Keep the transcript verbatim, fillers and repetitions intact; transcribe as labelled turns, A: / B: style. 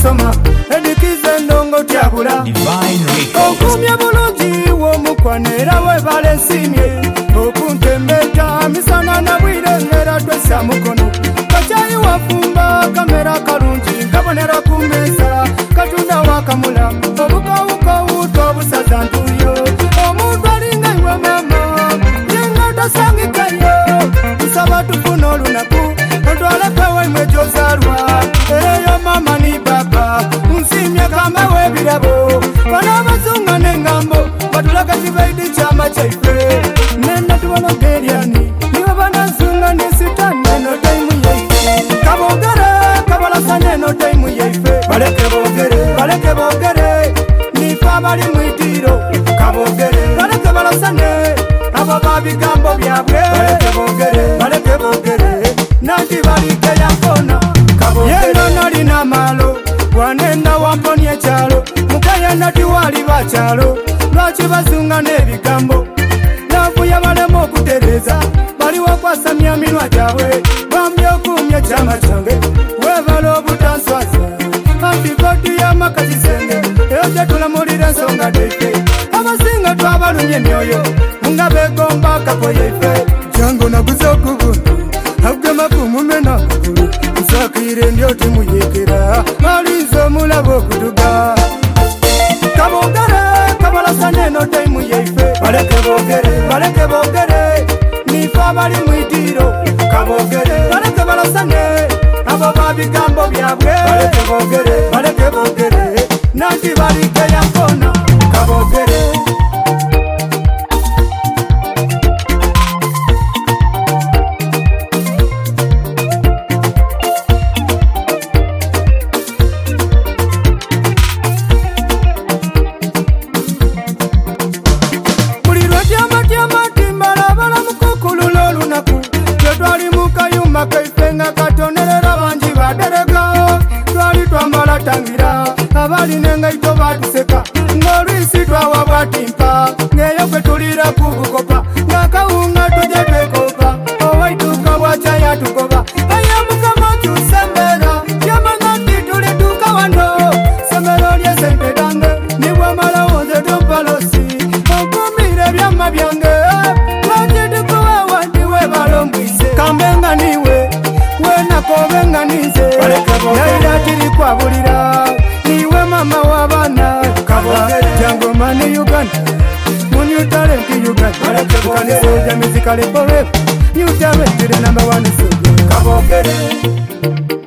A: soma edikize ndongo tyabula okumye bulungi w'omukwanera webale nsimye okuntembeta misana na bwire ngera twesa mukono kacayi wafumba kamera kalungi kabonera ku mesa katunda wakamula obukawukawu twobusaza ntuyo omuntu alinga iwe mama yenga tasangikayo tusaba tufuna olunaku otwalepewo imwe gyozalwa eyo mama ni baba unsimye kama webirabo bana bazunga n'engambo batulaga kibaidi kyama kyaife nenda tubalogeryani nibo banazunga nesitani eno taimu yaife kabogere kabalasane eno taimu yaife baleke bogere baleke bogere nifa bali mwitiro kabogere baleke balasane abo babigambo byabwe baleke bogere baleke bogere nanti balike yakona yeno nalina malo wanenda wamponi ekyalo mukaya nati wali bakyalo lwaki bazunga n'ebigambo navuya balema okutereza baliwo kwasamya minwa gyabwe bambi okumya ekyama kyange webala obutanswaza anti koti y'amakazisenge eyo gyetulamulira ensonga daife abasinga twabalumya emyoyo nga begomba kako yaife jango naguze okubuntu agema kumumena kukulu nsakire ndyoti muyekera malinze omulabo okuduga kabogere kabalasane eno taimu yaife baleke bogere baleke bogere nifa bali mwitiro kabogere baleke balasane abo babigambo byabwe baleke bogere baleke bogere nanti balike yakona kabogere kaifenga katonerera banji baderega twali twambala tangira abali nengaito batuseka ngolwisi twawa bwatimpa ngeyo kwe tulira kubukopa ngakawunga tuje twekopa owaituka bwacaya tukoba ayamukama tusembera yamangati tuli tuka wano sembero lyesente dange nibwa mala wonze tompalosi okumire byama byange lwakitukuwa wandiwe balombwise kambenga niwe kobenga nize yaira tiri kwabulira niwe mama wabana kabogere jango mani Uganda new talent Uganda kanisoja musically forever new talent the number one so kabogere